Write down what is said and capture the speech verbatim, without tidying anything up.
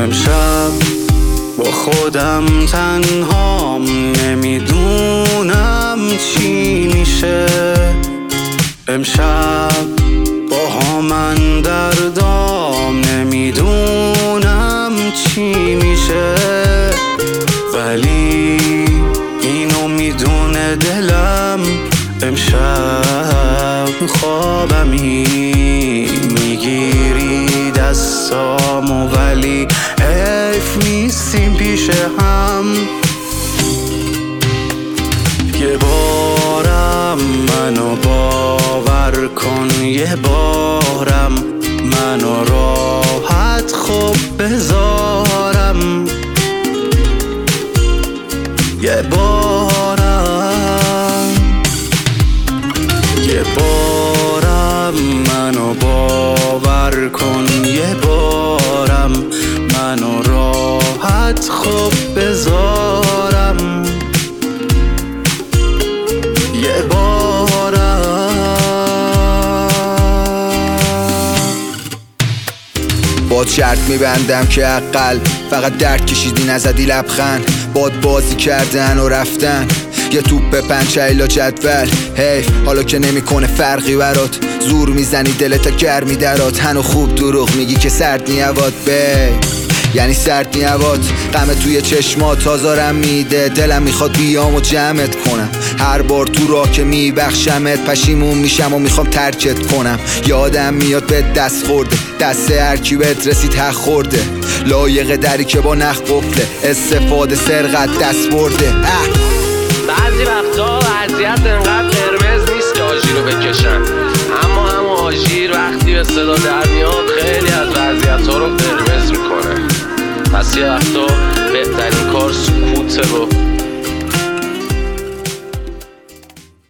امشب با خودم تنهام، نمیدونم چی میشه. امشب با من دردام، نمیدونم چی میشه. ولی اینو میدونه دلم، امشب خوابمی میگیری دستامو، ولی حیف نیستیم پیش هم. یه بارم منو باور کن، یه بارم منو راحت خوب بذارم. یه بارم یه بارم منو باور کن، یه بارم منو راحت خوب بذارم. یه بارم باد شرط میبندم که اقل فقط درد کشیدی نزدی لبخند. باد بازی کردن و رفتن، یه توپ پنچه جدول. حیف حالا که نمیکنه فرقی برات، زور میزنی دلتا گرمی درات. هنو خوب دروغ میگی که سرد نیواد بی، یعنی سرد نیواد. غم توی چشمات تازارم میده، دلم میخواد بیام و جمعت کنم. هر بار تو راه که میبخشمت پشیمون میشم و میخوام ترکت کنم. یادم میاد به دست خورده، دست هرکی بهت رسید حق خورده. لایق دری که با نخ قفله، استفاده سرقت دست برده. اه. بعضی وقتا وضعیت انقدر قرمز نیست که آژیر رو بکشن، اما همون آژیر وقتی به صدا در میاد خیلی از وضعیت ها رو قرمز میکنه. پس یه وقتا بهترین کار سکوته رو